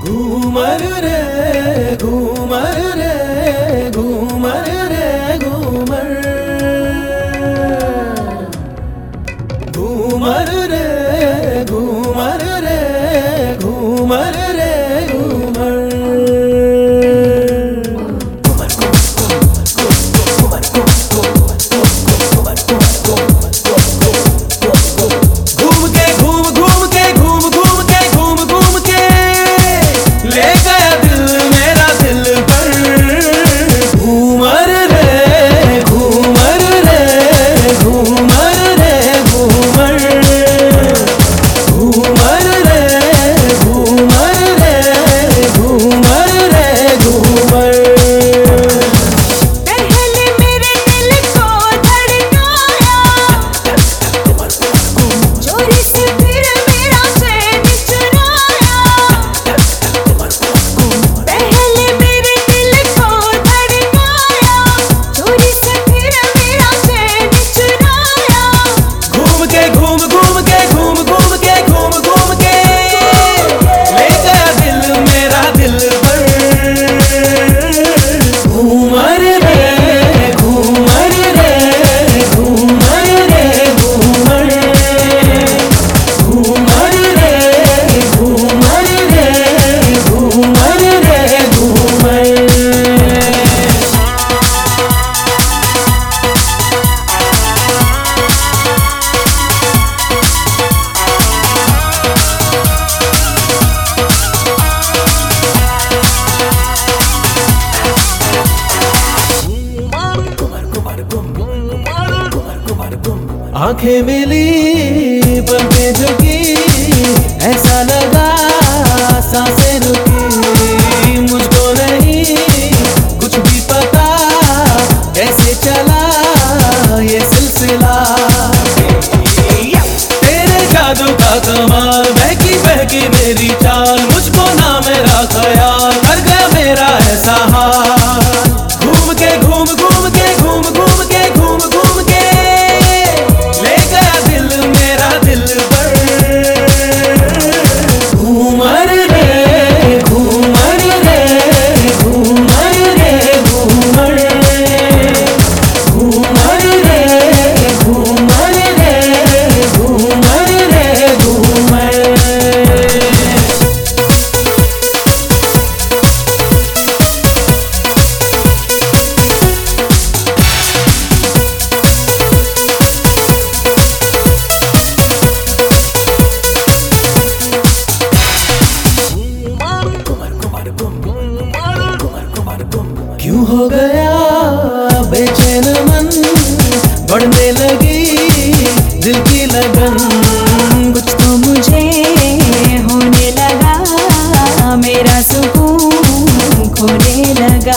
घूमर रे घूमर रे घूमर रे घूमर घूमर रे घूमर रे घूमर रे घूमर आंखें मिली पलकें झुकी, ऐसा लगा सांसें रुकी। मुझको नहीं कुछ भी पता कैसे चला ये सिलसिला। तेरे जादू का कमाल बहकी मेरी चाल, मुझको ना मेरा ख्याल कर गया मेरा ऐसा हाल। घूम के घूम घूम के घूम घूम के घूम घूम के ले गया दिल मेरा दिल पर। घूमर रे घूमर रे घूमर रे घूमर घूमर रे घूमर रे घूमर रे घूमर। क्यों हो गया बेचैन मन, बढ़ने लगी दिल की लगन। कुछ तो मुझे होने लगा, मेरा सुकून खोने लगा।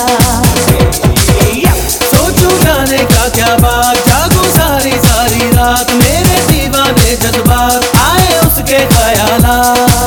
सोचूं जाने का क्या बात, जागूं सारी सारी रात, मेरे दीवाने जज्बात आए उसके ख्यालात।